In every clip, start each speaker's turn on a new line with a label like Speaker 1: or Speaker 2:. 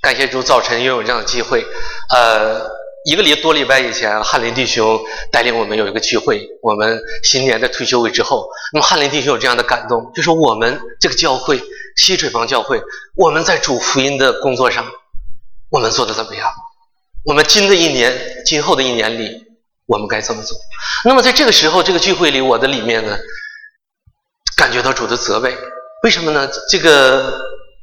Speaker 1: 感谢主，早晨拥有这样的机会。一个多礼拜以前，翰林弟兄带领我们有一个聚会，我们新年的退休会之后，那么翰林弟兄有这样的感动，就说我们这个教会西水坊教会，我们在主福音的工作上，我们做得怎么样？我们今后的一年里，我们该怎么做？那么在这个时候，这个聚会里，我的里面呢，感觉到主的责备。为什么呢？这个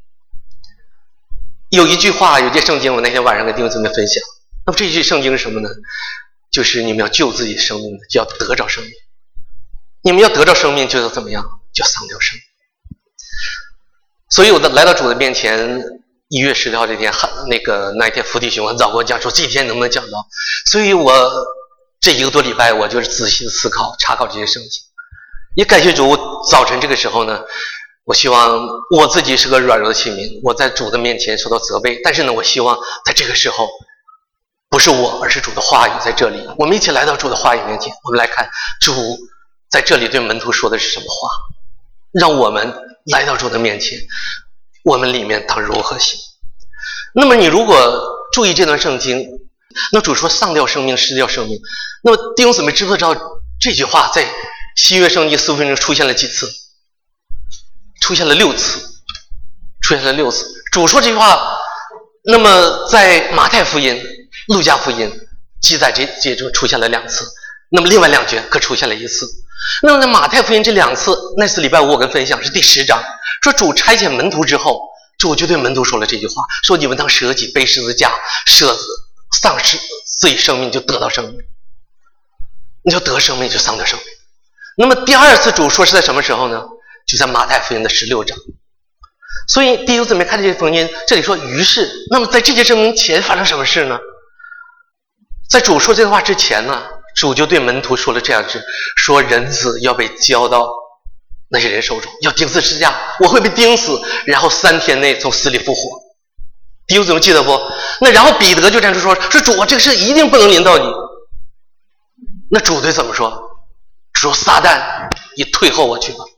Speaker 1: 有一句话，有节圣经，我那天晚上跟弟兄姊妹分享。那么这一句圣经是什么呢？就是你们要救自己生命的，就要得着生命。你们要得着生命，就要怎么样？就要丧掉生命。所以我来到主的面前，1月10号这天，那一天福弟兄很早跟我讲说这一天能不能讲到，所以我这1个多礼拜我就是仔细的思考查考这些圣经。也感谢主，早晨这个时候呢，我希望我自己是个软弱的器皿，我在主的面前受到责备，但是呢，我希望在这个时候不是我，而是主的话语在这里。我们一起来到主的话语面前，我们来看主在这里对门徒说的是什么话，让我们来到主的面前，我们里面当如何行。那么你如果注意这段圣经，那主说丧掉生命，失掉生命，那么弟兄姊妹知不知道这句话在新约圣经4分钟出现了几次？出现了6次。主说这句话，那么在马太福音、路加福音记载这中出现了2次，那么另外2卷可出现了1次。那么在马太福音这2次，那次礼拜五我跟分享是第10章，说主差遣门徒之后，主就对门徒说了这句话，说你们当舍己背十字架，丧失自己生命，就得到生命。你就得生命，就丧掉生命。那么第2次主说是在什么时候呢？就在马太福音的16章。所以弟兄姊妹看这些福音，这里说于是，那么在这些证明前发生什么事呢？在主说这句话之前呢，主就对门徒说了这样的事，说人子要被交到那些人手中，要钉死十字架，我会被钉死，然后3天内从死里复活。弟兄姊妹记得不？那然后彼得就站出说主啊，这个事一定不能临到你。那主对怎么说？说撒旦，你退后我去吧。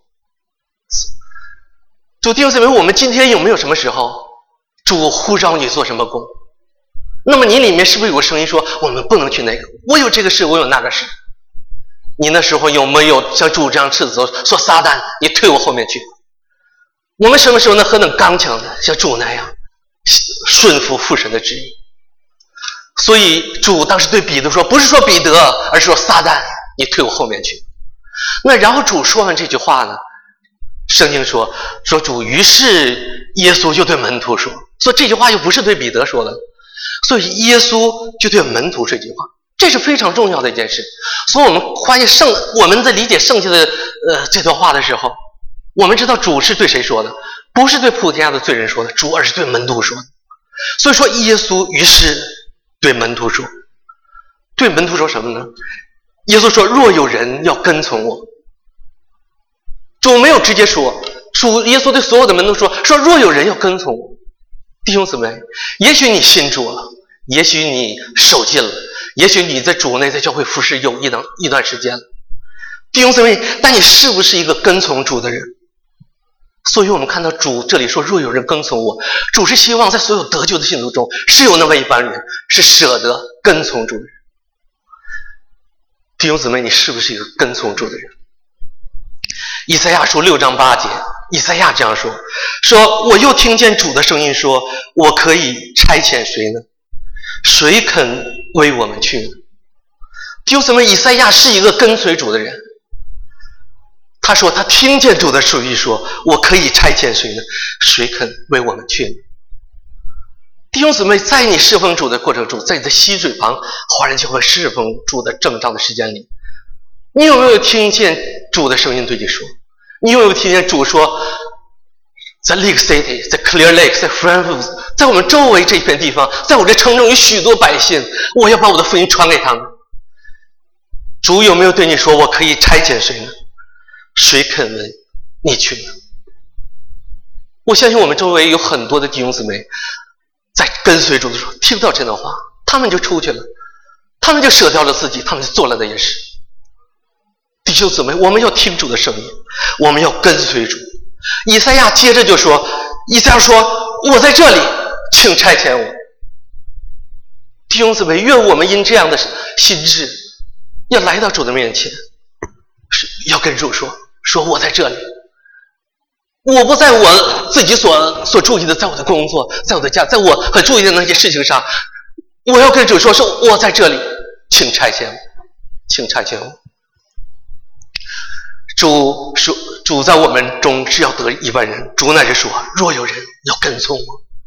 Speaker 1: 主弟兄姊妹，我们今天有没有什么时候主呼召你做什么工？那么你里面是不是有个声音说我们不能去那个？我有这个事，我有那个事。你那时候有没有像主这样斥责说撒旦，你退我后面去？我们什么时候呢？何等刚强的像主那样顺服父神的旨意？所以主当时对彼得说，不是说彼得，而是说撒旦，你退我后面去。那然后主说完这句话呢，圣经说主，于是耶稣就对门徒说这句话又不是对彼得说的，所以耶稣就对门徒说这句话，这是非常重要的一件事。所以我们发现我们在理解圣经的这段话的时候，我们知道主是对谁说的，不是对普天下的罪人说的，主而是对门徒说的。所以说耶稣于是对门徒说，对门徒说什么呢？耶稣说若有人要跟从我。主没有直接说，耶稣对所有的门徒说若有人要跟从我。弟兄姊妹，也许你信主了，也许你受浸了，也许你在主内在教会服侍有一段时间了，弟兄姊妹，但你是不是一个跟从主的人？所以我们看到主这里说若有人跟从我，主是希望在所有得救的信徒中是有那么一班人是舍得跟从主的人。弟兄姊妹，你是不是一个跟从主的人？以赛亚书6章8节，以赛亚这样说我又听见主的声音说，我可以差遣谁呢？谁肯为我们去呢？弟兄姊妹，以赛亚是一个跟随主的人，他说他听见主的声音说，我可以差遣谁呢？谁肯为我们去呢？弟兄姊妹，在你侍奉主的过程中，在你的溪水旁华人教会侍奉主的正当的时间里，你有没有听见主的声音对你说？你有没有听见主说，在 Lake City， 在 Clear Lake， 在 Frankfurt， 在我们周围这片地方，在我这城中有许多百姓，我要把我的福音传给他们。主有没有对你说，我可以差遣谁呢？谁肯为你去呢？我相信我们周围有很多的弟兄姊妹在跟随主的时候听到这段话，他们就出去了，他们就舍掉了自己，他们就做了那件事。弟兄姊妹，我们要听主的声音，我们要跟随主。以赛亚接着就说，以赛亚说我在这里， 请差遣我。弟兄姊妹，愿我们因这样的心志，要来到主的面前，要跟主说我在这里，我不在我自己所注意的，在我的工作，在我的家，在我很注意的那些事情上，我要跟主说我在这里，请差遣我，请差遣我。主在我们中是要得1万人，主乃是说，若有人要跟从我。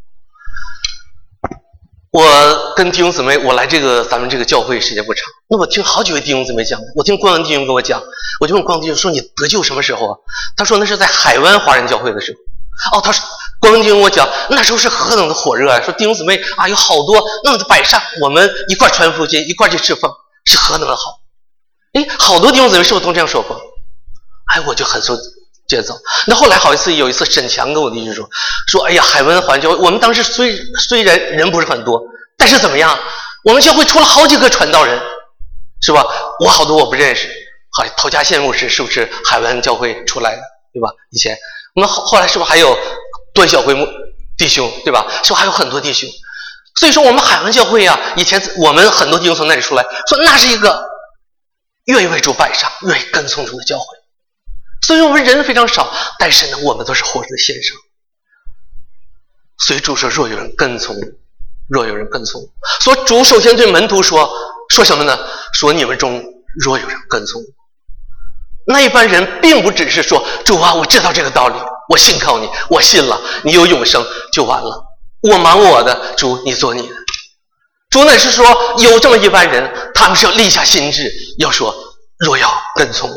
Speaker 1: 我跟弟兄姊妹，我来咱们这个教会时间不长，那我听好几位弟兄姊妹讲，我听光文弟兄跟我讲，我就问光文弟兄说，你得救什么时候啊？他说那是在海湾华人教会的时候。他说光文弟兄跟我讲，那时候是何等的火热啊！说弟兄姊妹啊，有好多那么的摆上，我们一块传福音，一块去侍奉，是何等的好。好多弟兄姊妹是不是都这样说过？我就很受接走。那后来有一次沈强跟我的意思说，哎呀，海湾华人教会，我们当时虽然人不是很多，但是怎么样？我们教会出了好几个传道人，是吧？好多我不认识。陶家宪牧师是不是海湾教会出来的，对吧？以前我们后来是不是还有段小辉弟兄，对吧？是不是还有很多弟兄？所以说我们海湾教会啊，以前我们很多弟兄从那里出来，说那是一个愿意为主摆上，愿意跟从主的教会。所以我们人非常少，但是呢，我们都是活着的先生。所以主说，若有人跟从，若有人跟从。所以主首先对门徒说什么呢？说你们中若有人跟从。那一般人并不只是说，主啊，我知道这个道理，我信靠你，我信了，你有永生就完了，我忙我的，主你做你的。主乃是说，有这么一般人，他们是要立下心志，要说若要跟从我。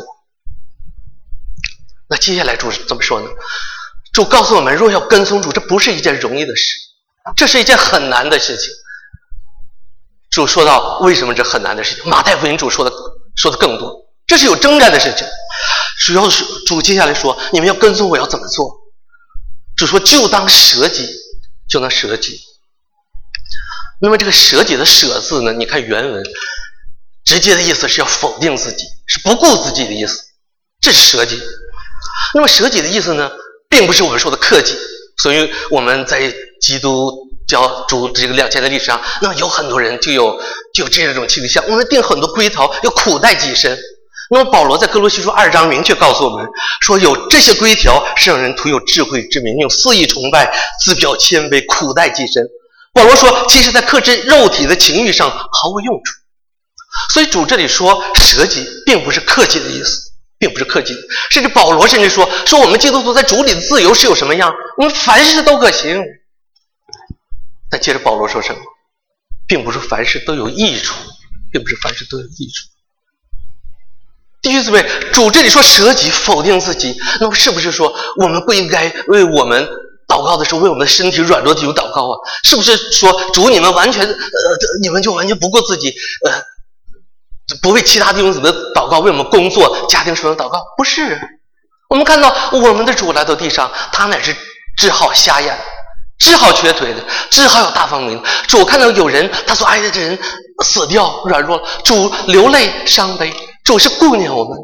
Speaker 1: 那接下来主怎么说呢？主告诉我们，若要跟从主，这不是一件容易的事，这是一件很难的事情。主说到为什么这很难的事情，马太福音主说的更多，这是有征战的事情。主要是主接下来说，你们要跟从我要怎么做？主说就当舍己，就当舍己。那么这个舍己的舍字呢，你看原文直接的意思是要否定自己，是不顾自己的意思，这是舍己。那么舍己的意思呢，并不是我们说的克己。所以我们在基督教主这个2000的历史上，那么有很多人就有这种倾向，我们定很多规条，要苦待己身。那么保罗在哥罗西书2章明确告诉我们说，有这些规条是让人徒有智慧之名，用肆意崇拜，自表谦卑，苦待己身。保罗说，其实在克制肉体的情欲上毫无用处。所以主这里说舍己，并不是克己的意思，并不是克己，甚至保罗甚至说我们基督徒在主里的自由是有什么样，我们凡事都可行。但接着保罗说什么？并不是凡事都有益处，并不是凡事都有益处。弟兄姊妹，主这里说舍己，否定自己，那么是不是说我们不应该为我们祷告的时候为我们的身体软弱的有祷告啊？是不是说主你们完全你们就完全不顾自己不为其他弟兄姊妹祷告，为我们工作家庭生活祷告？不是，我们看到我们的主来到地上，他乃是治好瞎眼，治好瘸腿的，治好有大方明。主看到有人他所爱的人死掉软弱了，主流泪伤悲，主是顾念我们。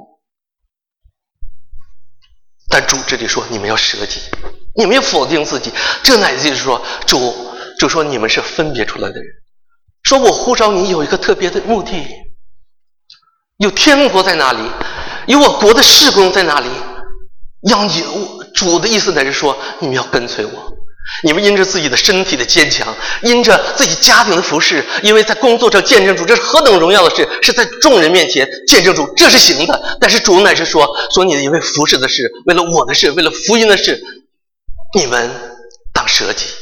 Speaker 1: 但主这里说你们要舍己，你们要否定自己，这乃就是说主说你们是分别出来的人，说我呼召你有一个特别的目的，有天国在哪里，有我国的事工在哪里，要你主的意思乃是说你们要跟随我，你们因着自己的身体的坚强，因着自己家庭的服侍，因为在工作上见证主，这是何等荣耀的事，是在众人面前见证主，这是行的。但是主乃是说你因为服侍的事，为了我的事，为了福音的事，你们当舍己。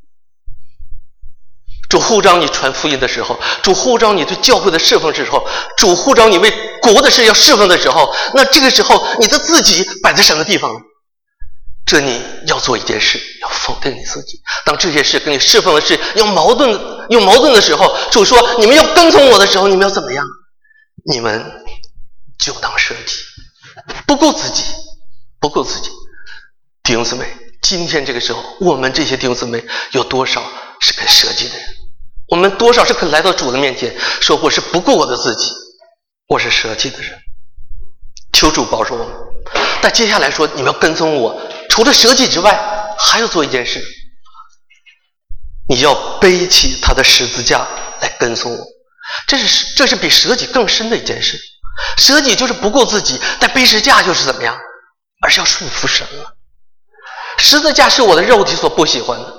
Speaker 1: 主呼召你传福音的时候，主呼召你对教会的侍奉的时候，主呼召你为国的事要侍奉的时候，那这个时候你的自己摆在什么地方呢？这你要做一件事，要否定你自己。当这件事跟你侍奉的事有矛盾的时候，主说你们要跟从我的时候，你们要怎么样？你们就当舍己，不顾自己，不顾自己。弟兄姊妹，今天这个时候，我们这些弟兄姊妹有多少是肯舍己的人？我们多少是肯来到主的面前，说我是不顾我的自己，我是舍己的人。求主保守我们。但接下来说你们要跟踪我，除了舍己之外，还要做一件事。 你要背起他的十字架来跟从我。这是比舍己更深的一件事。舍己就是不顾自己，但背十字架就是怎么样？而是要顺服神了。十字架是我的肉体所不喜欢的，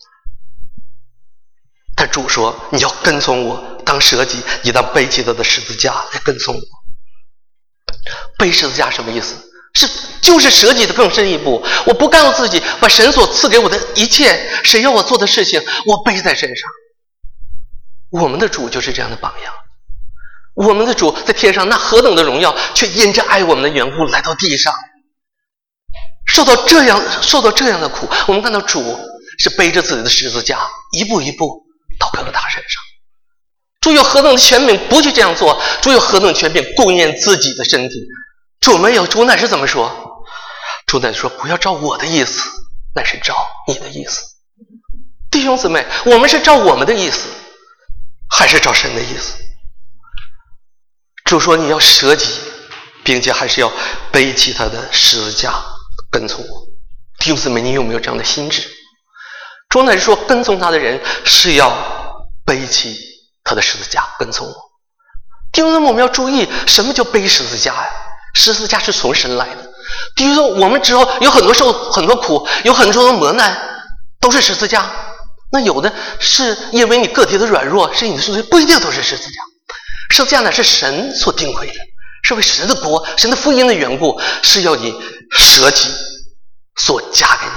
Speaker 1: 但主说你要跟从我，当舍己，你当背起他的十字架来跟从我。背十字架什么意思？就是舍己的更深一步。我不告诉自己，把神所赐给我的一切，神要我做的事情，我背在身上。我们的主就是这样的榜样。我们的主在天上那何等的荣耀，却因着爱我们的缘故来到地上，受到这样的苦。我们看到主是背着自己的十字架，一步一步到各个大身上。主有何等的权柄不去这样做？主有何等的权柄供应自己的身体？主没有。主乃是怎么说？主乃是说不要照我的意思，乃是照你的意思。弟兄姊妹，我们是照我们的意思，还是照神的意思？主说你要舍己，并且还是要背起他的十字架跟从我。弟兄姊妹，你有没有这样的心智？主乃是说跟从他的人是要背起他的十字架跟从我。弟兄姊妹，我们要注意什么叫背十字架呀？十字架是从神来的。弟兄姊妹，我们之后有很多受很多苦，有很多的磨难，都是十字架。那有的是因为你个体的软弱，是你的十字架，不一定都是十字架。十字架呢是神所定规的，是为神的国、神的福音的缘故，是要你舍己所加给你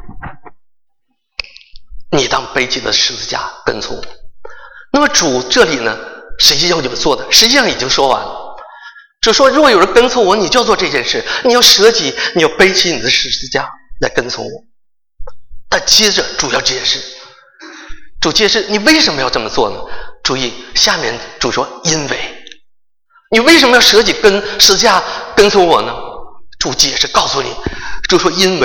Speaker 1: 的。你当背起的十字架跟从我。那么主这里呢，实际要你们做的，实际上已经说完了。主说，若有人跟从我，你就要做这件事，你要舍己，你要背起你的十字架来跟从我。但接着主要解释，主解释你为什么要这么做呢？注意下面主说，因为你为什么要舍己跟十字架跟从我呢？主解释告诉你，主说因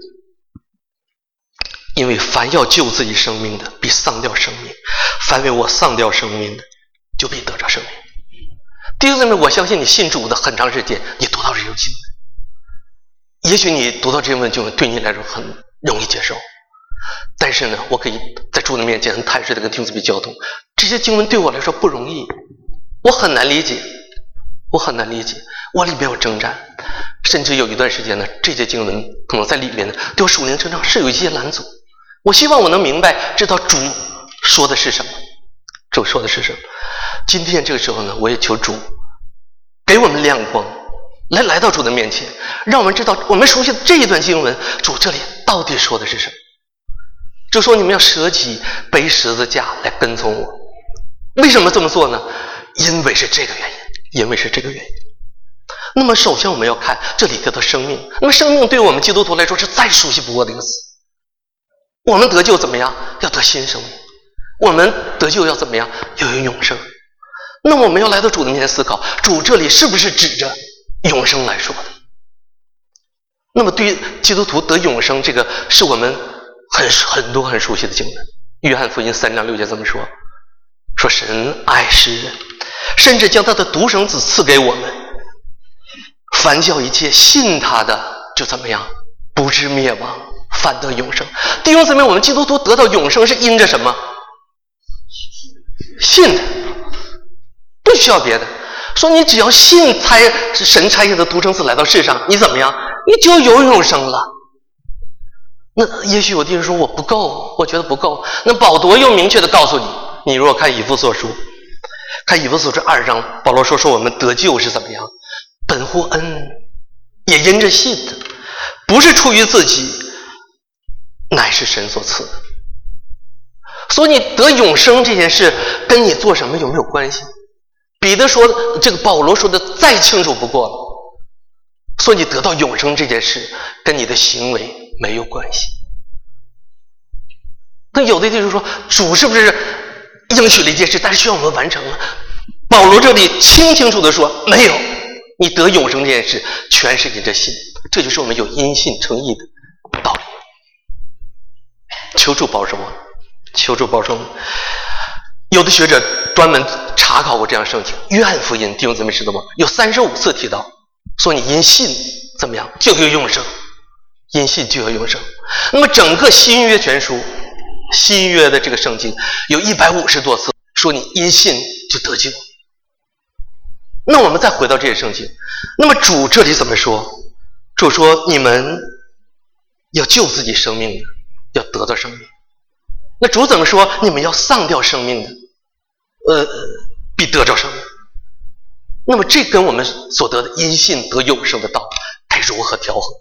Speaker 1: 为凡要救自己生命的，必丧掉生命；凡为我丧掉生命的，就必得着生命。弟兄姊妹，我相信你信主的很长时间，你读到这种经文，也许你读到这种经文对你来说很容易接受，但是呢，我可以在主的面前很坦率的跟弟兄姊妹交通，这些经文对我来说不容易，我很难理解，我里面有征战，甚至有一段时间呢，这些经文可能在里面呢，对我属灵成长是有一些拦阻。我希望我能明白，知道主说的是什么，主说的是什么。今天这个时候呢，我也求主给我们亮光，来到主的面前，让我们知道我们熟悉的这一段经文，主这里到底说的是什么。就说你们要舍己背十字架来跟从我。为什么这么做呢？因为是这个原因。那么首先我们要看这里的生命。那么生命对我们基督徒来说是再熟悉不过的一个词。我们得救怎么样？要得新生命。我们得救要怎么样？要有永生。那么我们要来到主的面前思考，主这里是不是指着永生来说的？那么对于基督徒得永生，这个是我们很多很熟悉的经文。约翰福音3章6节这么说，说神爱世人，甚至将他的独生子赐给我们，凡叫一切信他的就怎么样？不至灭亡，反得永生。弟兄姊妹，我们基督徒得到永生是因着什么？信他，不需要别的。说你只要信神差遣的独生子来到世上，你怎么样？你就有永生了。那也许有弟兄说我不够，我觉得不够。那保罗又明确的告诉你，你如果看以弗所书2章，保罗说我们得救是怎么样？本乎恩，也因着信的，不是出于自己，乃是神所赐的。所以你得永生这件事跟你做什么有没有关系？彼得说，这个保罗说的再清楚不过了。所以你得到永生这件事跟你的行为没有关系。那有的弟兄说，主是不是应许了一件事，但是需要我们完成了？保罗这里清楚的说，没有，你得永生这件事全是因着信。这就是我们有因信称义的道理。求主保守我，求主保守我。有的学者专门查考过这样圣经，约翰福音弟兄姊妹知道吗？有35次提到说你因信怎么样就有永生，因信就有永生。那么整个新约全书新约的这个圣经有150多次说你因信就得救。那我们再回到这些圣经，那么主这里怎么说？主说你们要救自己生命的，要得到生命。那主怎么说？你们要丧掉生命的，必得着生命。那么这跟我们所得的因信得永生的道该如何调和？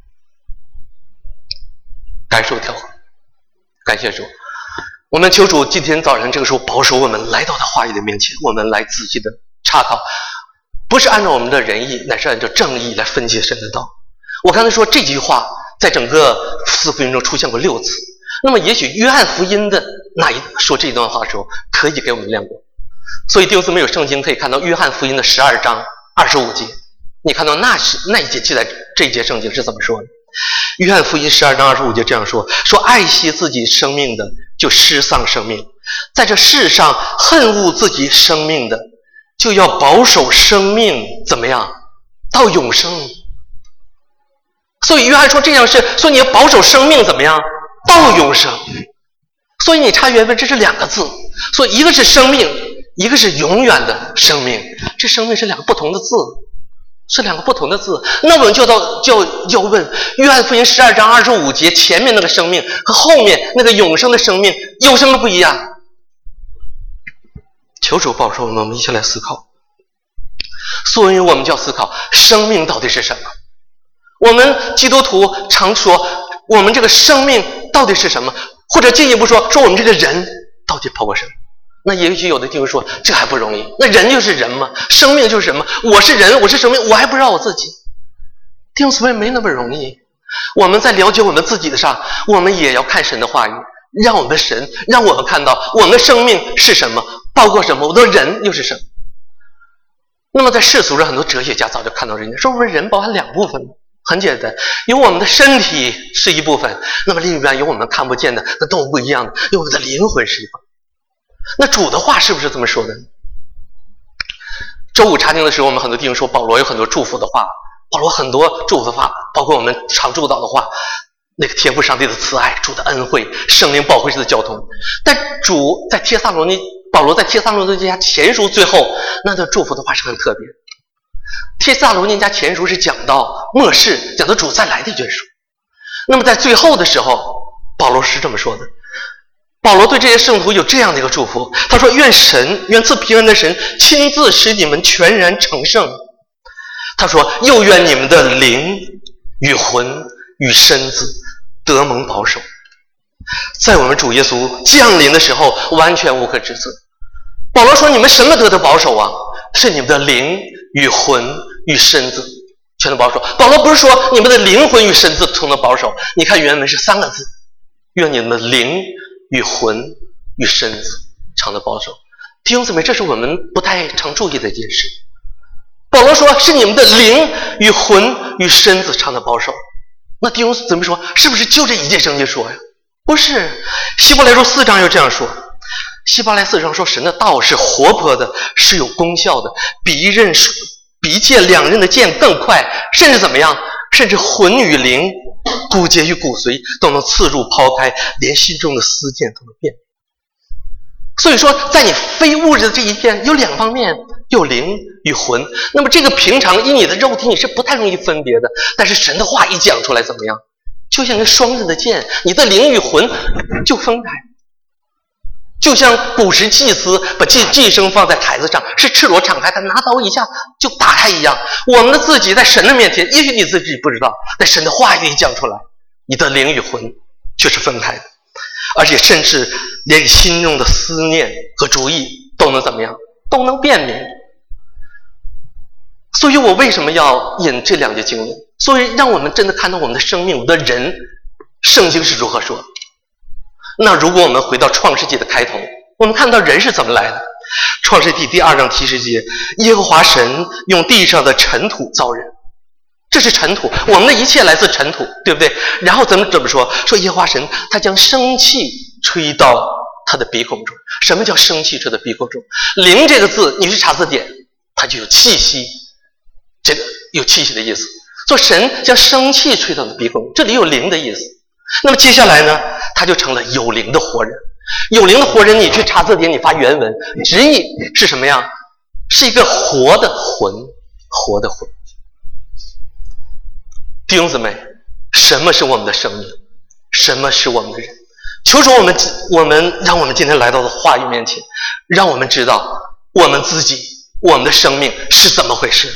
Speaker 1: 该如何调和？感谢主，我们求主今天早晨这个时候保守我们来到他话语的面前，我们来仔细的查考，不是按照我们的仁义，乃是按照正义来分解神的道。我刚才说这句话在整个四福音中出现过6次，那么也许约翰福音的说这段话的时候可以给我们亮光。所以弟兄姊妹有圣经可以看到约翰福音的12章25节，你看到那一节记载这一节圣经是怎么说的？约翰福音12章25节这样说爱惜自己生命的就失丧生命，在这世上恨恶自己生命的就要保守生命怎么样到永生。所以约翰说这样是，所以你要保守生命怎么样到永生。所以你查原文这是2个字，所以一个是生命，一个是永远的生命，这生命是2个不同的字，是2个不同的字。那我们就要问，约翰福音12章25节前面那个生命和后面那个永生的生命有什么不一样？求主保守我们一起来思考。所以我们就要思考生命到底是什么。我们基督徒常说我们这个生命到底是什么，或者进一步说我们这个人到底包括什么。那也许有的弟兄说这还不容易，那人就是人嘛，生命就是什么？我是人，我是生命，我还不知道我自己。弟兄姊妹没那么容易。我们在了解我们自己的上，我们也要看神的话语，让我们看到我们的生命是什么，包括什么，我的人又是什么。那么在世俗上很多哲学家早就看到人家说我们人包含2部分，很简单，有我们的身体是一部分，那么另一边有我们看不见的，那都不一样的，有我们的灵魂是一部分。那主的话是不是这么说的？周五查经的时候，我们很多弟兄说保罗有很多祝福的话，保罗很多祝福的话，包括我们常祝祷的话，那个天父上帝的慈爱，主的恩惠，圣灵保惠师的交通。但保罗在帖撒罗尼迦前书最后那段祝福的话是很特别。帖撒罗尼迦前书是讲到末世，讲到主再来的一卷书。那么在最后的时候，保罗是这么说的，保罗对这些圣徒有这样的一个祝福，他说愿赐平安的神亲自使你们全然成圣。他说又愿你们的灵与魂与身子得蒙保守，在我们主耶稣降临的时候完全无可指责。保罗说你们什么得保守啊？是你们的灵与魂与身子全都保守。保罗不是说你们的灵魂与身子同得保守，你看原文是3个字，愿你们的灵与魂与身子常得保守。弟兄姊妹，这是我们不太常注意的一件事。保罗说是你们的灵与魂与身子常得保守，那弟兄怎么说？是不是就这一件圣经说呀？不是，希伯来书4章又这样说。希伯来4章说神的道是活泼的，是有功效的，比剑2刃的剑更快，甚至怎么样？甚至魂与灵骨节与骨髓都能刺入抛开，连心中的思念都能辨别。所以说在你非物质的这一片有2方面，有灵与魂。那么这个平常以你的肉体你是不太容易分别的，但是神的话一讲出来怎么样？就像一个双刃的剑，你的灵与魂就分开。就像古时祭司把祭牲放在台子上，是赤裸敞开，他拿刀一下就打开一样。我们的自己在神的面前，也许你自己不知道，但神的话语一讲出来，你的灵与魂却是分开的，而且甚至连你心中的思念和主意都能怎么样？都能辨明。所以我为什么要引这2节经文？所以让我们真的看到我们的生命，我们的人，圣经是如何说。那如果我们回到创世纪的开头，我们看到人是怎么来的。创世纪第2章第10节，耶和华神用地上的尘土造人。这是尘土，我们的一切来自尘土，对不对？然后怎么说耶和华神他将生气吹到他的鼻孔中。什么叫生气吹到鼻孔中？灵这个字你去查字典，它就有气息，这个有气息的意思。说神将生气吹到了鼻孔，这里有灵的意思。那么接下来呢， 他就成了有灵的活人。有灵的活人，你去查字典，你发原文，直译是什么呀？是一个活的魂，活的魂。弟兄姊妹，什么是我们的生命？什么是我们的人？求主让我们今天来到的话语面前，让我们知道我们自己，我们的生命是怎么回事。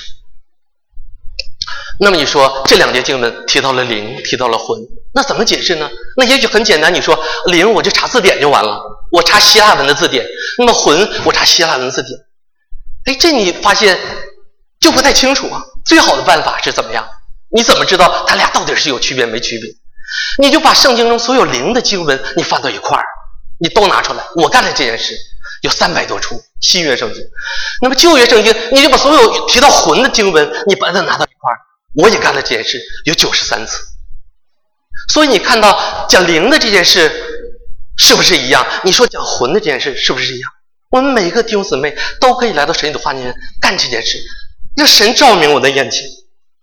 Speaker 1: 那么你说这两节经文提到了灵，提到了魂，那怎么解释呢？那也许很简单，你说灵我就查字典就完了，我查希腊文的字典，那么魂我查希腊文的字典。这你发现就不太清楚啊。最好的办法是怎么样？你怎么知道它俩到底是有区别没区别？你就把圣经中所有灵的经文你放到一块儿，你都拿出来。我干了这件事，有300多处新约圣经。那么旧约圣经，你就把所有提到魂的经文你把它拿到一块儿。我也干了这件事，有93次。所以你看到讲灵的这件事是不是一样？你说讲魂的这件事是不是一样？我们每个弟兄姊妹都可以来到神的话里面干这件事，让神照明我的眼睛。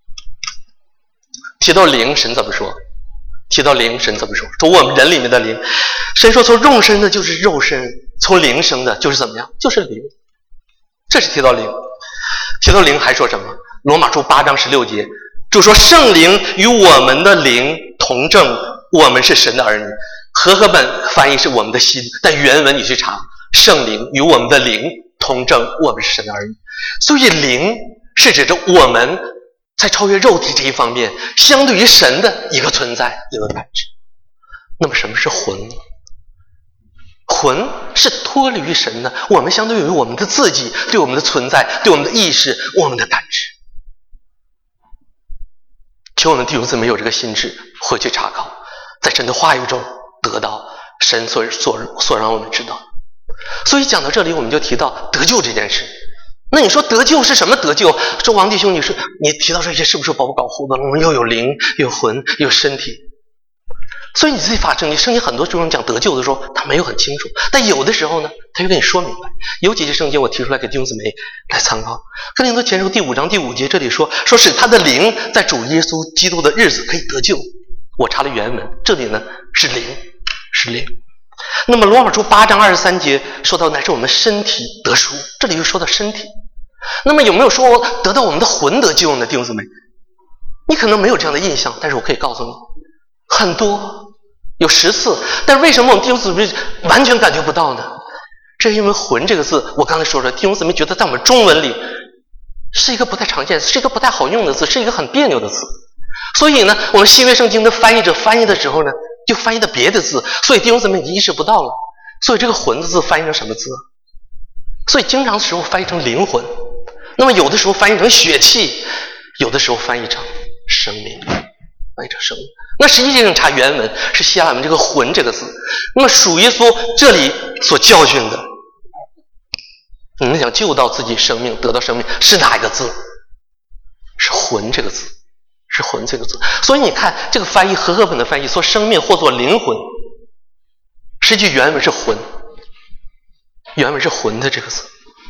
Speaker 1: 提到灵，神怎么说？提到灵，神怎么说？说我们人里面的灵，神说从肉身的就是肉身，从灵生的就是怎么样？就是灵。这是提到灵。提到灵还说什么？罗马书8章16节，就说圣灵与我们的灵同证，我们是神的儿女。和合本翻译是我们的心，但原文你去查，圣灵与我们的灵同证，我们是神的儿女。所以灵是指着我们在超越肉体这一方面相对于神的一个存在，一个感知。那么什么是魂？魂是脱离于神的，我们相对于我们的自己，对我们的存在，对我们的意识，我们的感知。求我们弟兄姊妹有这个心智，回去查考，在神的话语中得到神所让我们知道。所以讲到这里，我们就提到得救这件事。那你说得救是什么得救？说王弟兄，你提到这些是不是把我搞糊涂了？我们又有灵，有魂，有身体。所以你自己发圣经，圣经很多时候讲得救的时候，他没有很清楚，但有的时候呢，他就跟你说明白。有几节圣经我提出来给弟兄姊妹来参考。哥林多前书第5章第5节，这里说使他的灵在主耶稣基督的日子可以得救。我查了原文，这里呢是灵，是灵。那么罗马书8章23节说到乃是我们身体得赎，这里又说到身体。那么有没有说得到我们的魂得救呢？弟兄姊妹，你可能没有这样的印象，但是我可以告诉你，很多，有10次。但是为什么我们弟兄姊妹完全感觉不到呢？这是因为魂这个字，我刚才说了，弟兄姊妹觉得在我们中文里是一个不太常见，是一个不太好用的字，是一个很别扭的字。所以呢，我们新约圣经的翻译者翻译的时候呢，就翻译的别的字，所以弟兄姊妹已经意识不到了。所以这个魂的字翻译成什么字？所以经常时候翻译成灵魂，那么有的时候翻译成血气，有的时候翻译成生命，翻译成生命。那实际上查原文是希腊文这个魂这个字。那么属耶稣这里所教训的，你们想救到自己生命，得到生命，是哪一个字？是魂这个字，是魂这个字。所以你看这个翻译和合本的翻译说生命或作灵魂，实际原文是魂，原文是魂的这个字，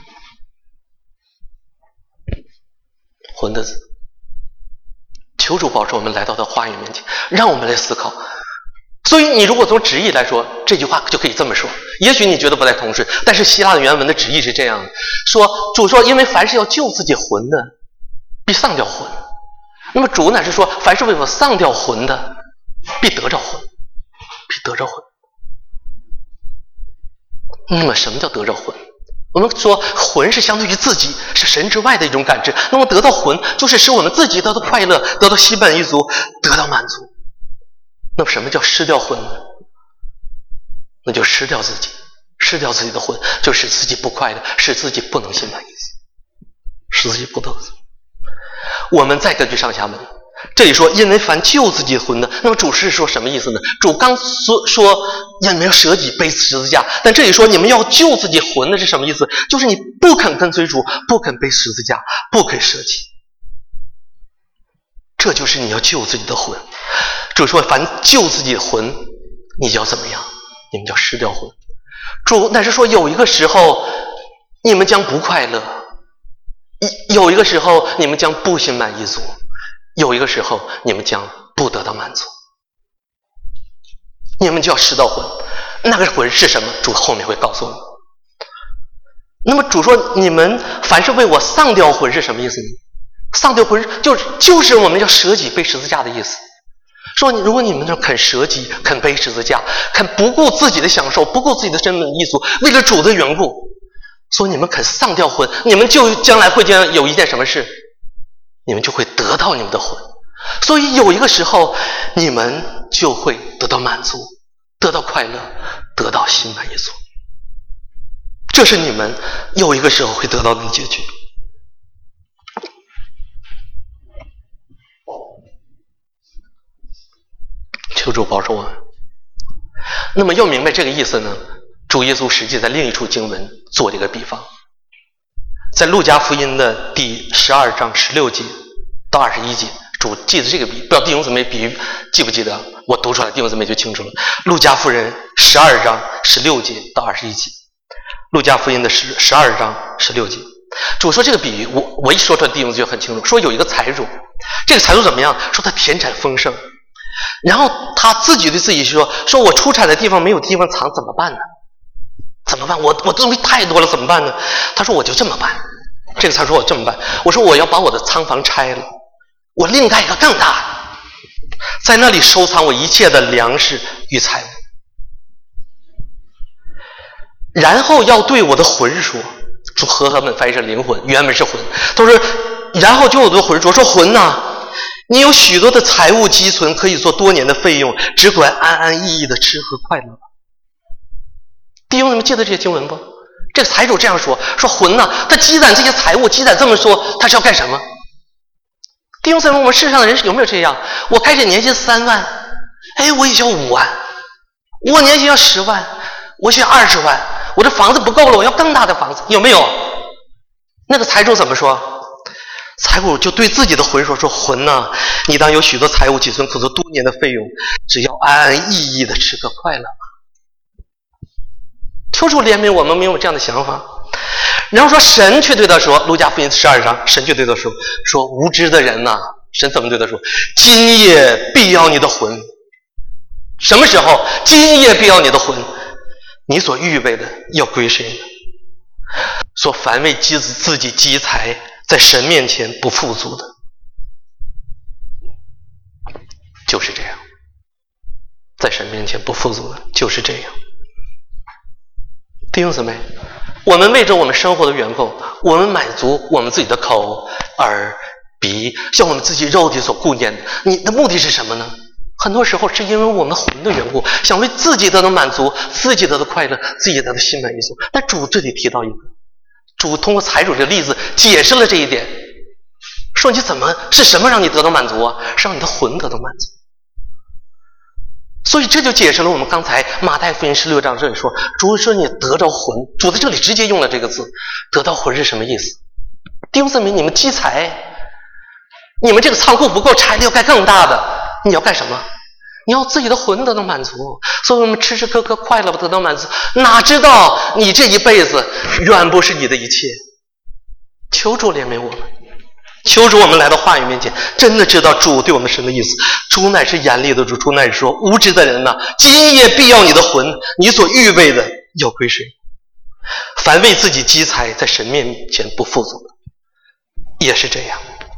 Speaker 1: 魂的字。求主保守我们来到他话语面前，让我们来思考。所以你如果从直译来说，这句话就可以这么说，也许你觉得不太通顺，但是希腊的原文的直译是这样的，说主说因为凡是要救自己魂的必丧掉魂，那么主乃是说凡是为我丧掉魂的必得着魂，必得着魂。那么什么叫得着魂？我们说魂是相对于自己，是神之外的一种感知。那么得到魂就是使我们自己得到快乐，得到心满意足，得到满足。那么什么叫失掉魂呢？那就失掉自己，失掉自己的魂，就使自己不快乐，使自己不能心满意足，使自己不得。我们再根据上下文，这里说因为凡救自己的魂的，那么主是说什么意思呢？主刚说你们要舍己背十字架，但这里说你们要救自己魂的是什么意思？就是你不肯跟随主，不肯背十字架，不肯舍己，这就是你要救自己的魂。主说凡救自己的魂，你就要怎么样？你们就要失掉魂。主乃是说有一个时候你们将不快乐，有一个时候你们将不心满意足，有一个时候你们将不得到满足。 你们就要失到魂。那个魂是什么？主后面会告诉我们。那么主说你们凡是为我丧掉魂是什么意思呢？丧掉魂就是我们要舍己背十字架的意思。说如果你们肯舍己，肯背十字架，肯不顾自己的享受，不顾自己的身份意足，为了主的缘故，说你们肯丧掉魂，你们就将来会有一件什么事？你们就会得到你们的魂。所以有一个时候你们就会得到满足，得到快乐，得到心满意足。这是你们有一个时候会得到的结局。求主保守我们。那么要明白这个意思呢，主耶稣实际在另一处经文做了一个比方，在路加福音的第12章16节到21节，主记得这个比喻，不知道弟兄姊妹比喻记不记得？我读出来，弟兄姊妹就清楚了。路加福音12章16节到21节，路加福音的12章16节，主说这个比喻，我一说出来，弟兄就很清楚。说有一个财主，这个财主怎么样？说他田产丰盛，然后他自己对自己说我出产的地方没有地方藏，怎么办呢？怎么办？我东西太多了，怎么办呢？他说我就这么办。这个财主说我这么办，我说我要把我的仓房拆了，我另盖一个更大的，在那里收藏我一切的粮食与财物，然后要对我的魂说，和合本翻译成灵魂，原文是魂。他说然后就我的魂说魂啊，你有许多的财物积存，可以做多年的费用，只管安安逸逸的吃喝快乐。弟兄，你们记得这些经文不？这个财主这样说魂啊，他积攒这些财物，积攒这么说，他是要干什么？弟兄姊妹，我们世上的人有没有这样？我开始年薪3万，我也需要5万，我年薪要10万，我需要20万，我这房子不够了，我要更大的房子，有没有？那个财主怎么说？财主就对自己的魂说魂啊，你当有许多财物积存，可做多年的费用，只要安安逸逸的吃个快乐。求主怜悯我们没有这样的想法。然后说神却对他说，路加福音12章，神却对他说无知的人啊，神怎么对他说？今夜必要你的魂。什么时候？今夜必要你的魂，你所预备的要归谁呢？说凡为自己积财，在神面前不富足的，就是这样。在神面前不富足的，就是这样。弟兄姊妹，我们为着我们生活的缘故，我们满足我们自己的口耳鼻，像我们自己肉体所顾念的，你的目的是什么呢？很多时候是因为我们魂的缘故，想为自己得到满足，自己得到快乐，自己得到心满意足。但主这里提到一个，主通过财主这个例子解释了这一点，说你是什么让你得到满足啊？是让你的魂得到满足。所以这就解释了我们刚才马太福音16章这里说，主说你得着魂，主在这里直接用了这个字，得到魂是什么意思？弟兄姊妹，你们积财，你们这个仓库不够拆的，要盖更大的，你要干什么？你要自己的魂得到满足。所以我们吃吃喝喝快乐得到满足，哪知道你这一辈子远不是你的一切。求主怜悯我们，求主我们来到话语面前，真的知道主对我们神的意思。主乃是严厉的主，主乃是说无知的人啊，今夜必要你的魂，你所预备的要归谁？凡为自己积财，在神面前不富足的，也是这样。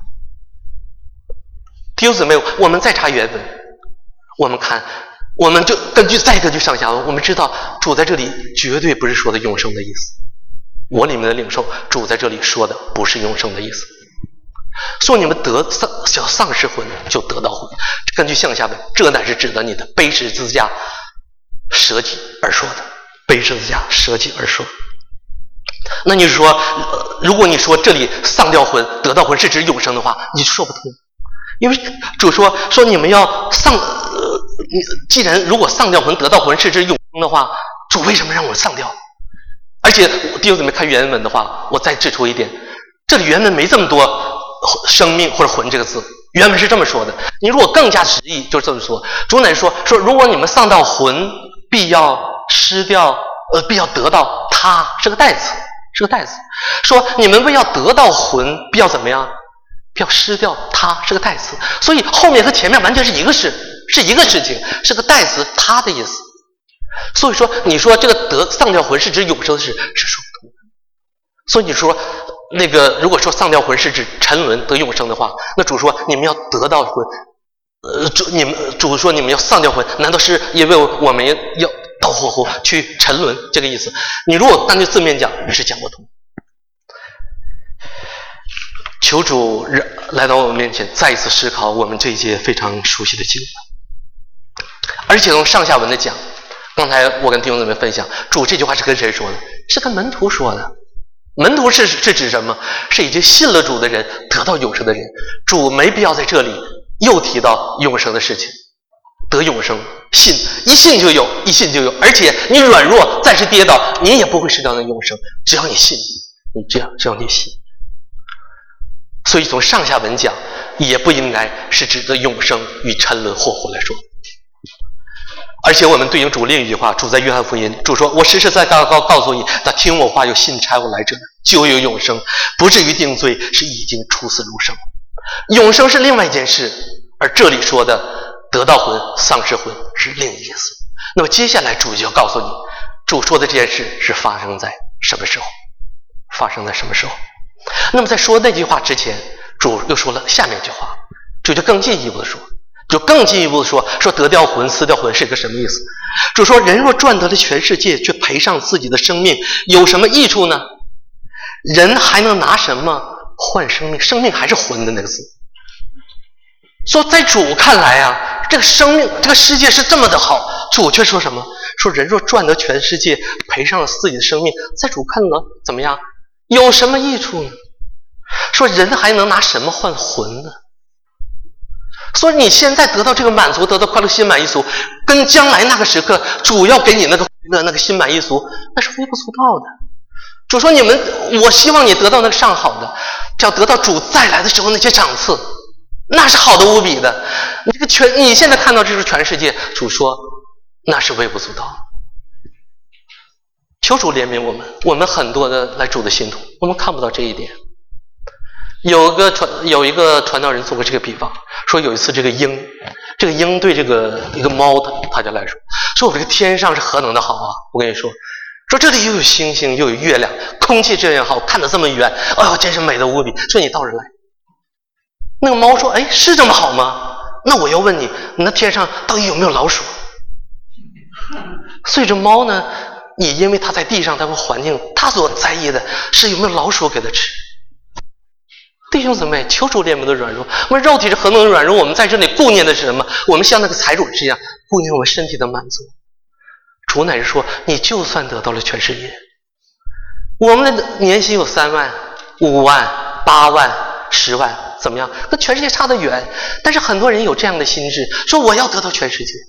Speaker 1: 弟兄姊妹，我们再查原文，我们看，我们就根据上下文，我们知道主在这里绝对不是说的永生的意思。我里面的领受，主在这里说的不是永生的意思。说你们想丧失魂，就得到魂。根据上下文，这乃是指的你的背十字架舍己而说的，背十字架舍己而说。那你说，如果你说这里丧掉魂得到魂是指永生的话，你说不通。因为主说你们要既然如果丧掉魂得到魂是指永生的话，主为什么让我们丧掉？而且弟兄姊妹看原文的话，我再指出一点，这里原文没这么多生命或者魂这个字，原文是这么说的。你如果更加直译，就是这么说，主乃说如果你们丧到魂，必要失掉必要得到他，是个代词，说你们为要得到魂，必要怎么样？必要失掉他，是个代词。所以后面和前面完全是一个事， 是一个事情，是个代词，他的意思。所以说，你说这个丧掉魂是指永生的事，是说不通的。所以你说那个，如果说丧掉魂是指沉沦得永生的话，那主说你们要得到魂，主说你们要丧掉魂，难道是因为我们要到火湖去沉沦这个意思？你如果单就字面讲，是讲不通。求主来到我们面前，再一次思考我们这一节非常熟悉的经文，而且从上下文的讲，刚才我跟弟兄姊妹分享，主这句话是跟谁说的？是跟门徒说的。门徒是指什么？是已经信了主的人，得到永生的人。主没必要在这里又提到永生的事情，得永生，信一信就有，一信就有，而且你软弱暂时跌倒，你也不会失掉那永生，只要你信，只要你信。所以从上下文讲，也不应该是指的永生与沉沦祸祸来说。而且我们对应主另一句话，主在约翰福音，主说：“我实实在在告诉你，那听我话又信差我来者，就有永生，不至于定罪，是已经出死入生。”永生是另外一件事，而这里说的得到魂、丧失魂是另一件事。那么接下来主就要告诉你，主说的这件事是发生在什么时候？发生在什么时候？那么在说那句话之前，主又说了下面一句话，主就更进一步的说。说得掉魂、撕掉魂是个什么意思？主说人若赚得了全世界，却赔上自己的生命，有什么益处呢？人还能拿什么换生命？生命还是魂的那个字。说在主看来啊，这个生命，这个世界是这么的好，主却说什么？说人若赚得全世界，赔上了自己的生命，在主看来怎么样？有什么益处呢？说人还能拿什么换魂呢？所以你现在得到这个满足，得到快乐心满意足，跟将来那个时刻主要给你那个心满意足，那是微不足道的。主说我希望你得到那个上好的，只要得到主再来的时候那些赏赐，那是好的无比的。你现在看到这是全世界，主说那是微不足道。求主怜悯我们很多的来主的信徒，我们看不到这一点。有一个传道人做过这个比方，说有一次这个鹰对这个一个猫他就来说我这个天上是何等的好啊！我跟你说这里又有星星又有月亮，空气这样好，看得这么远，哎呦真是美得无比，说你倒是来。那个猫说是这么好吗？那我要问你，那天上到底有没有老鼠？所以这猫呢，你因为它在地上，它个环境，它所在意的是有没有老鼠给它吃。弟兄姊妹，求主怜悯的软弱，我们肉体是何等的软弱，我们在这里顾念的是什么？我们像那个财主一样顾念我们身体的满足。主乃是说，你就算得到了全世界，我们的年薪有3万、5万、8万、10万，怎么样？跟全世界差得远。但是很多人有这样的心智，说我要得到全世界，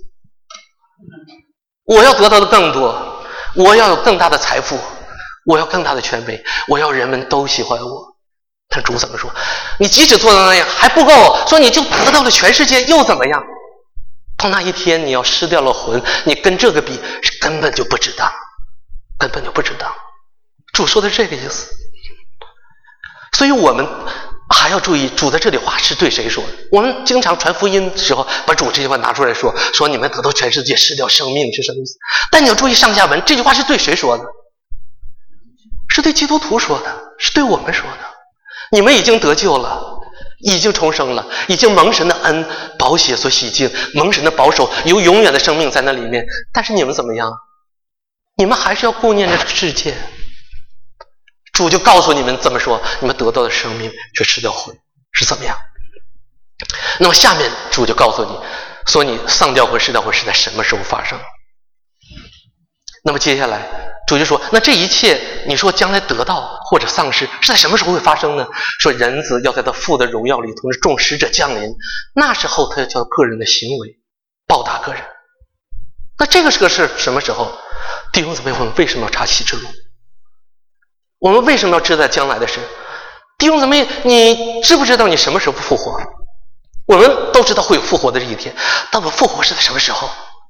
Speaker 1: 我要得到的更多，我要有更大的财富，我要更大的权威，我要人们都喜欢我。但主怎么说？你即使做到那样还不够，说你就得到了全世界又怎么样？到那一天你要失掉了魂，你跟这个比是根本就不值当，根本就不值当。主说的是这个意思。所以我们还要注意，主的这里话是对谁说的？我们经常传福音的时候把主这句话拿出来说你们得到全世界失掉生命是什么意思？但你要注意上下文，这句话是对谁说的？是对基督徒说的，是对我们说的。你们已经得救了，已经重生了，已经蒙神的恩宝血所洗净，蒙神的保守，有永远的生命在那里面。但是你们怎么样？你们还是要顾念这个世界。主就告诉你们怎么说，你们得到的生命却失掉魂是怎么样。那么下面主就告诉你说，你丧掉魂失掉魂是在什么时候发生。那么接下来主就说，那这一切你说将来得到或者丧失是在什么时候会发生呢？说人子要在他父的荣耀里同时众使者降临，那时候他要叫个人的行为报答个人。那这个是什么时候？弟兄姊妹，我们为什么要查启示录？我们为什么要知道将来的事？弟兄姊妹，你知不知道你什么时候复活？我们都知道会有复活的这一天，但我复活是在什么时候？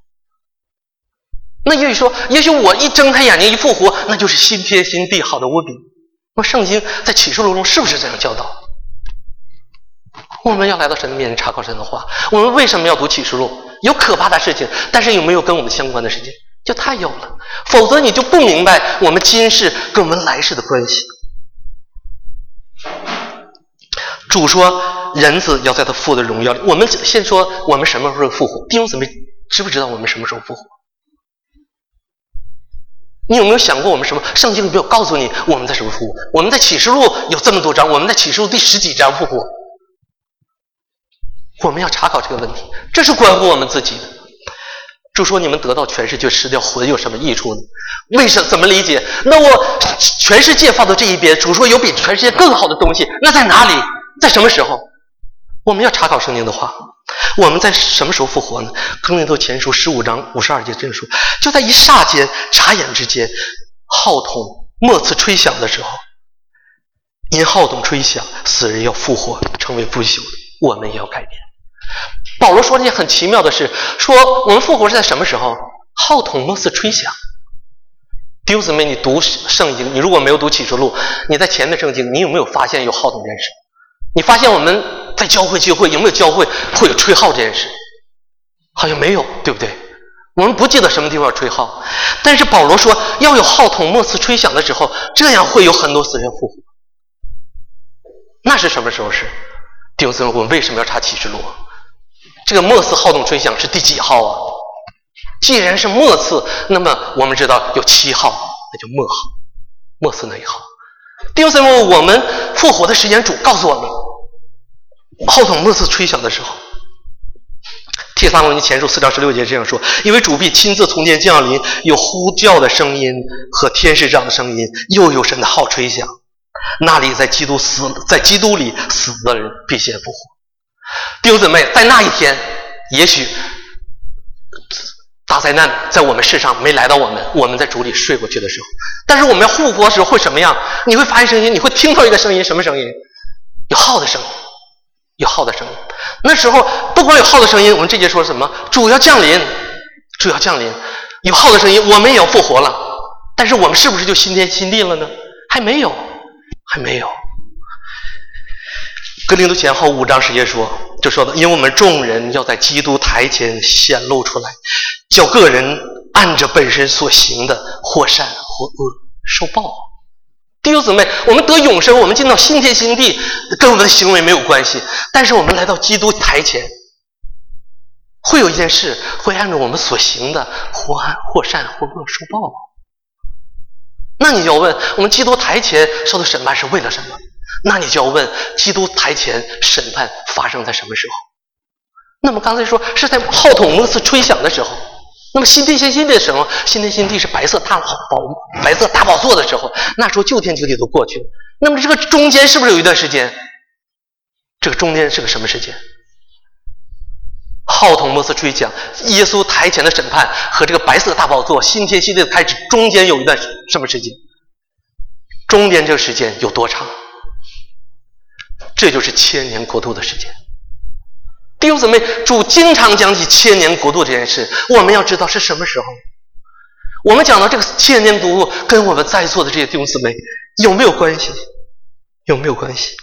Speaker 1: 那也许我一睁开眼睛一复活，那就是新天新地，好的无比。那圣经在启示录中是不是这样教导？我们要来到神的面前查考神的话。我们为什么要读启示录？ 有可怕的事情，但是有没有跟我们相关的事情？就太有了，否则你就不明白我们今世跟我们来世的关系。主说人子要在他父的荣耀里。我们先说我们什么时候复活？弟兄姊妹知不知道我们什么时候复活？你有没有想过我们什么？圣经没有告诉你我们在什么复活？我们在启示录有这么多章，我们在启示录第10几章复活。我们要查考这个问题，这是关乎我们自己的。主说你们得到全世界失掉魂有什么益处呢？为什么？怎么理解？那我全世界放到这一边，主说有比全世界更好的东西，那在哪里？在什么时候？我们要查考圣经的话，我们在什么时候复活呢？哥林多前书15章52节这样说，就在一霎间眨眼之间，号筒末次吹响的时候，因号筒吹响，死人要复活，成为不朽的，我们也要改变。保罗说这件很奇妙的事，说我们复活是在什么时候？号筒末次吹响。弟兄姊妹，你读圣经，你如果没有读启示录，你在前面圣经，你有没有发现有号筒这件事？你发现我们在教会聚会有没有教会会有吹号这件事？好像没有，对不对？我们不记得什么地方吹号，但是保罗说要有号筒末次吹响的时候，这样会有很多死人复活。那是什么时候是？弟兄姊妹，我们为什么要查启示录？这个末次号筒吹响是第几号啊？既然是末次，那么我们知道有7号，那就末号，末次那一号。弟兄姊妹，我们复活的时间主告诉我们，号筒末次吹响的时候，帖撒罗尼前书4章16节这样说，因为主必亲自从天降临，有呼叫的声音和天使长的声音，又有神的号吹响，那里在基督里死的人必先复活。弟兄姊妹，在那一天，也许大灾难在我们世上没来到我们在主里睡过去的时候，但是我们要复活的时候会什么样？你会发现声音，你会听到一个声音，什么声音？有号的声音，有号的声音。那时候不光有号的声音，我们这节说什么？主要降临，主要降临，有号的声音，我们也要复活了。但是我们是不是就新天新地了呢？还没有，还没有。哥林多前后5章10节就说的，因为我们众人要在基督台前显露出来，叫个人按着本身所行的，或善或恶受报。弟兄姊妹，我们得永生，我们进到新天新地，跟我们的行为没有关系。但是我们来到基督台前，会有一件事，会按照我们所行的，或善或恶受报。那你就要问，我们基督台前受的审判是为了什么？那你就要问，基督台前审判发生在什么时候？那么刚才说是在号筒末次吹响的时候。那么新天新地的时候，新天新地是白色大宝座的时候，那时候旧天旧地都过去了。那么这个中间是不是有一段时间？这个中间是个什么时间？号筒末次吹响，耶稣台前的审判和这个白色大宝座新天新地的开始中间有一段什么时间？中间这个时间有多长？这就是千年国度的时间。弟兄姊妹，主经常讲起千年国度这件事，我们要知道是什么时候。我们讲到这个千年国度跟我们在座的这些弟兄姊妹有没有关系？有没有关系？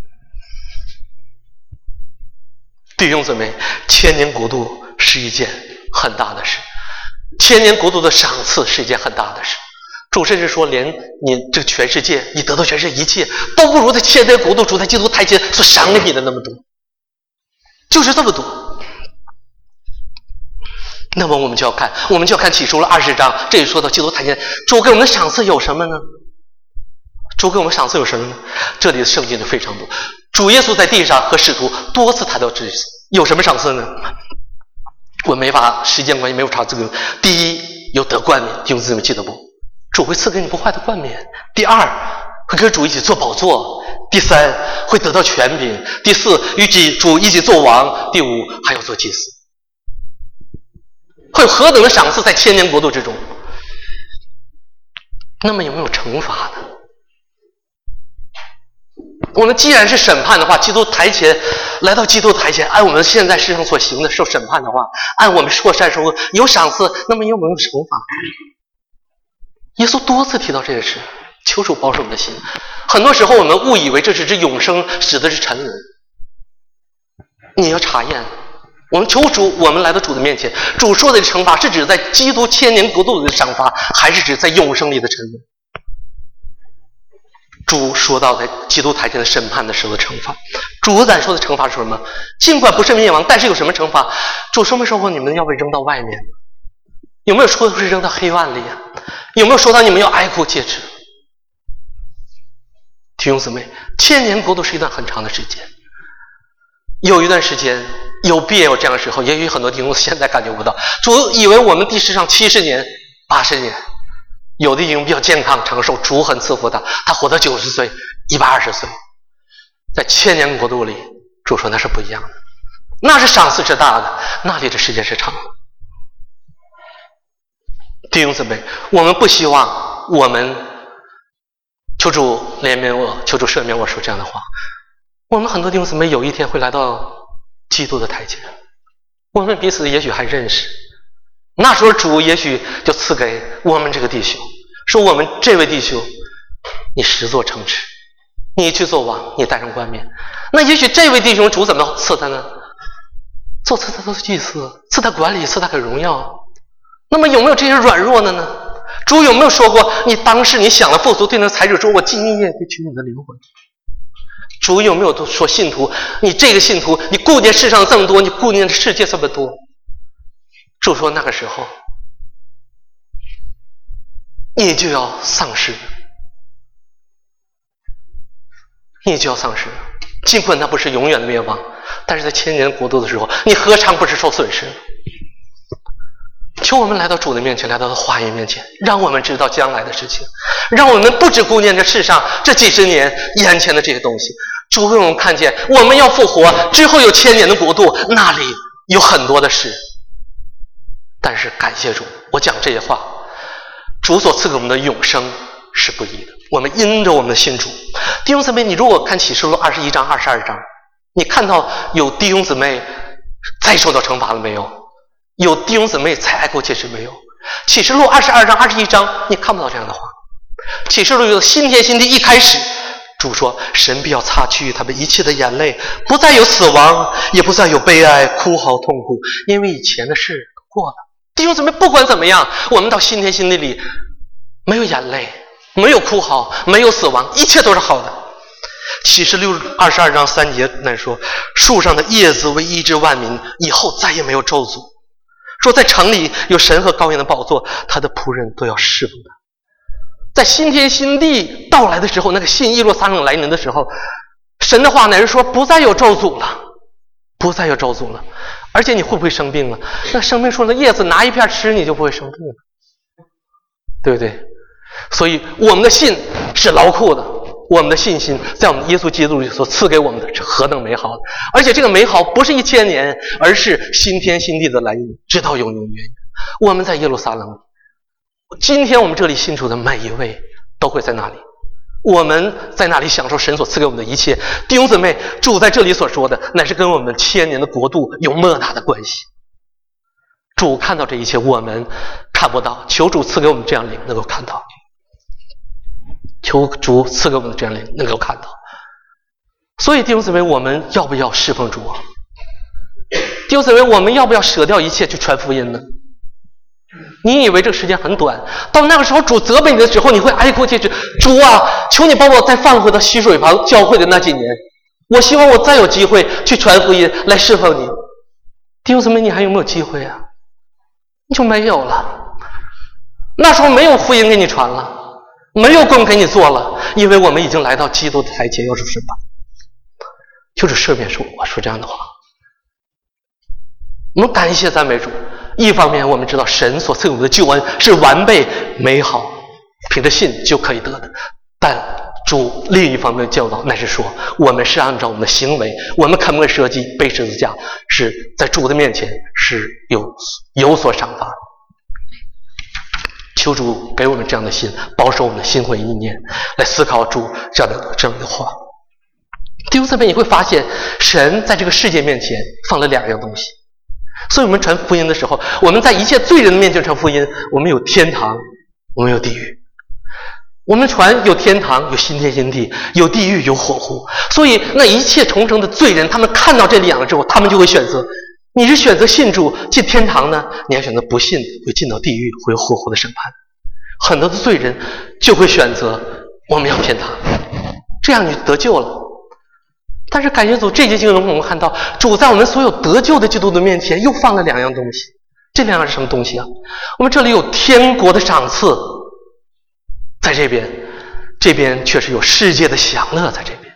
Speaker 1: 弟兄姊妹，千年国度是一件很大的事，千年国度的赏赐是一件很大的事。主甚至说，连你这个全世界，你得到全世界一切，都不如在千年国度主在基督台前所赏给你的那么多，就是这么多。那么我们就要看启示录20章，这里说到基督台前，主给我们的赏赐有什么呢？主给我们赏赐有什么呢？这里的圣经就非常多。主耶稣在地上和使徒多次谈到这有什么赏赐呢？我没法，时间关系没有查这个。第一，有得冠冕，弟兄姊妹记得不？主会赐给你不坏的冠冕。第二，会跟主一起做宝座。第三，会得到权柄。第四，与主一起做王。第五，还要做祭司。会有何等的赏赐在千年国度之中？那么有没有惩罚呢？我们既然是审判的话，基督台前来到基督台前，按我们现在世上所行的受审判的话，按我们说善说恶有赏赐，那么有没有惩罚？耶稣多次提到这件事，求主保守我们的心。很多时候我们误以为这是指永生，指的是沉沦。你要查验， 我们求主，我们来到主的面前，主说的惩罚是指在基督千年国度里的惩罚，还是指在永生里的沉沦？主说到在基督台前的审判的时候的惩罚。主宰说的惩罚是什么？尽管不是灭亡，但是有什么惩罚？主什么时候你们要被扔到外面？有没有说是扔到黑暗里啊？有没有说到你们要哀哭切齿？弟兄姊妹，千年国度是一段很长的时间，有一段时间有必要有这样的时候，也许很多弟兄现在感觉不到。主以为我们地世上70年、80年，有的弟兄比较健康长寿，主很赐福他活到90岁、120岁。在千年国度里，主说那是不一样的，那是赏赐是大的，那里的时间是长的。弟兄姊妹，我们不希望我们求主怜悯我，求主赦免我说这样的话。我们很多弟兄姊妹有一天会来到基督的台前，我们彼此也许还认识，那时候主也许就赐给我们这个弟兄，说我们这位弟兄，你实作城池，你去做王，你戴上冠冕。那也许这位弟兄主怎么赐他呢？赐他做祭司，赐他管理，赐他给荣耀。那么有没有这些软弱的呢？主有没有说过，你当时你想了富足，对那财主说，我尽意愿去取你的灵魂？主有没有说信徒，你这个信徒，你顾念世上这么多，你顾念世界这么多？主说那个时候，你就要丧失，你就要丧失。尽管它不是永远的灭亡，但是在千年国度的时候，你何尝不是受损失？求我们来到主的面前，来到他话语面前，让我们知道将来的事情，让我们不只顾念着世上这几十年眼前的这些东西。主给我们看见，我们要复活之后有千年的国度，那里有很多的事。但是感谢主，我讲这些话，主所赐给我们的永生是不易的。我们因着我们的信主。弟兄姊妹，你如果看启示录21章、22章，你看到有弟兄姊妹再受到惩罚了没有？有弟兄姊妹才哀哭切齿没有？启示录22章、21章，你看不到这样的话。启示录有新天新地，一开始主说，神必要擦去他们一切的眼泪，不再有死亡，也不再有悲哀、哭嚎、痛苦，因为以前的事过了。弟兄姊妹，不管怎么样，我们到新天新地里，没有眼泪，没有哭嚎，没有死亡，一切都是好的。启示录22章3节那说，树上的叶子为医治万民，以后再也没有咒诅。说在城里有神和羔羊的宝座，他的仆人都要侍奉他。在新天新地到来的时候，那个新耶路撒冷来临的时候，神的话乃是说不再有咒诅了，不再有咒诅了。而且你会不会生病了？那生病树的叶子拿一片吃，你就不会生病了，对不对？所以我们的信是牢固的，我们的信心在我们耶稣基督里所赐给我们的是何等美好的！而且这个美好不是1000年，而是新天新地的来临，直到永永远远。我们在耶路撒冷里，今天我们这里信主的每一位都会在那里，我们在那里享受神所赐给我们的一切。弟兄姊妹，主在这里所说的乃是跟我们千年的国度有莫大的关系。主看到这一切，我们看不到，求主赐给我们这样灵能够看到，求主赐给我们的这样灵能够看到。所以弟兄姊妹，我们要不要侍奉主啊？弟兄姊妹，我们要不要舍掉一切去传福音呢？你以为这个时间很短，到那个时候主责备你的时候，你会哀哭切齿，主啊，求你把我再放回到溪水旁教会的那几年，我希望我再有机会去传福音来侍奉你。弟兄姊妹，你还有没有机会啊？你就没有了。那时候没有福音给你传了，没有工给你做了，因为我们已经来到基督的台前要受审判。就是赦免我说这样的话，我们感谢赞美主。一方面我们知道神所赐给我们的救恩是完备美好，凭着信就可以得的，但主另一方面教导乃是说，我们是按照我们的行为，我们肯不肯舍己背十字架，是在主的面前是有所赏罚。求主给我们这样的心，保守我们的心怀意念，来思考主这样的话。弟兄姊妹，你会发现神在这个世界面前放了2样东西。所以我们传福音的时候，我们在一切罪人的面前传福音，我们有天堂，我们有地狱。我们传有天堂，有新天新地，有地狱，有火湖。所以那一切重生的罪人，他们看到这2个之后，他们就会选择， 你是选择信主进天堂呢，你还选择不信会进到地狱，会有活活的审判。很多的罪人就会选择我们要偏袒，这样你就得救了。但是感谢主，这节经文我们看到主在我们所有得救的基督徒面前又放了2样东西。这2样是什么东西啊？我们这里有天国的赏赐在这边，这边却是有世界的享乐在这边。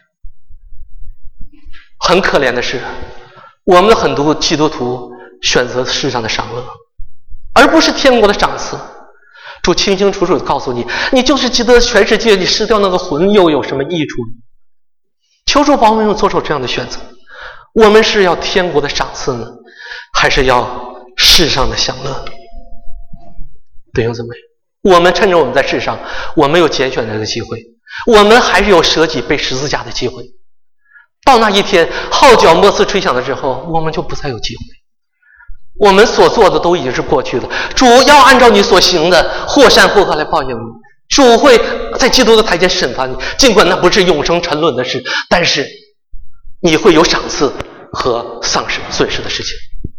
Speaker 1: 很可怜的是，我们的很多基督徒选择世上的赏乐，而不是天国的赏赐。主清清楚楚地告诉你，你就是记得全世界，你失掉那个魂又有什么益处？求主保我们做出这样的选择，我们是要天国的赏赐呢，还是要世上的享乐？弟兄姊妹，我们趁着我们在世上，我们有拣选的这个机会，我们还是有舍己背十字架的机会。到那一天号角末次吹响了之后，我们就不再有机会。我们所做的都已经是过去的，主要按照你所行的或善或恶来报应你。主会在基督的台前审判你，尽管那不是永生沉沦的事，但是你会有赏赐和丧失损失的事情。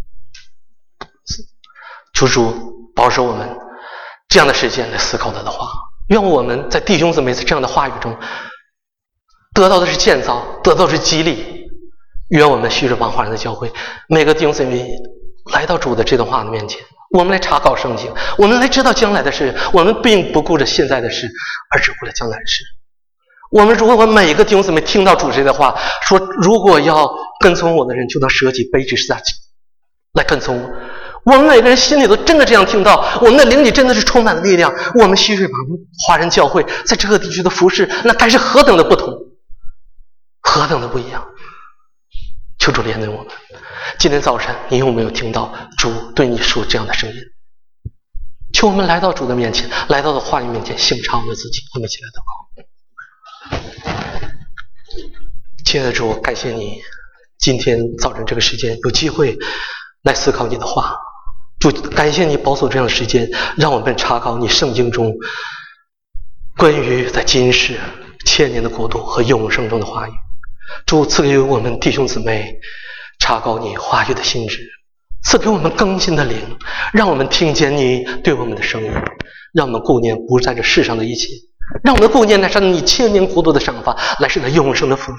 Speaker 1: 求主保守我们这样的时间来思考他的话，愿我们在弟兄姊妹在这样的话语中得到的是建造，得到的是激励。愿我们旭日王华人的教会每个弟兄姊妹来到主的这段话的面前，我们来查考圣经，我们来知道将来的事，我们并不顾着现在的事，而只顾着将来的事。我们如果每个弟兄姊妹听到主这的话，说如果要跟从我的人，就当舍己背起十字架来跟从我。我们每个人心里都真的这样听到，我们的灵里真的是充满了力量。我们旭日华人教会在这个地区的服事，那该是何等的不同，何等的不一样。求主怜悯我们。今天早晨你有没有听到主对你说这样的声音？求我们来到主的面前，来到的话语面前，省察我们自己。我们一起来祷告。亲爱的主，感谢你今天早晨这个时间有机会来思考你的话。主，感谢你保守这样的时间，让我们查考你圣经中关于在今世千年的国度和永生中的话语。主，赐给我们弟兄姊妹查考你话语的心智，赐给我们更新的灵，让我们听见你对我们的声音，让我们顾念不在这世上的一切，让我们顾念乃是你千年国度的赏罚，来是那永生的福乐。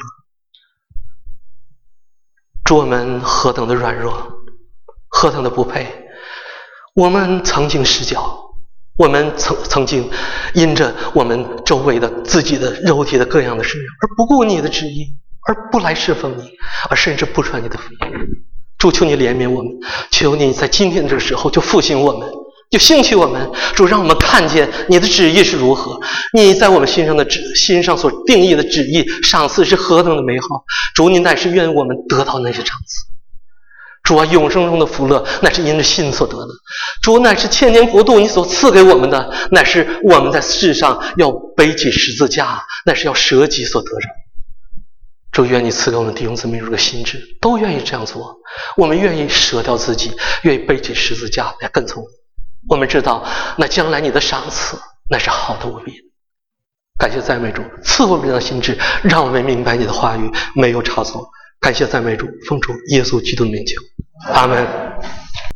Speaker 1: 主，我们何等的软弱，何等的不配，我们曾经失脚，我们曾经因着我们周围的自己的肉体的各样的事而不顾你的旨意，而不来侍奉你，而甚至不传你的福音。主，求你怜悯我们，求你在今天这个时候就复兴我们，就兴起我们。主，让我们看见你的旨意是如何，你在我们心上所定义的旨意赏赐是何等的美好。主，你乃是愿我们得到那些赏赐。主啊，永生中的福乐乃是因着信所得的。主，乃是千年国度你所赐给我们的，乃是我们在世上要背起十字架，乃是要舍己所得着。主，愿你赐给我们弟兄姊妹这个心智，都愿意这样做。我们愿意舍掉自己，愿意背起十字架来跟从你。我们知道那将来你的赏赐那是好的无比。感谢赞美主，赐我们这样的心智，让我们明白你的话语没有差错。感谢赞美主，奉主耶稣基督的名求，阿们。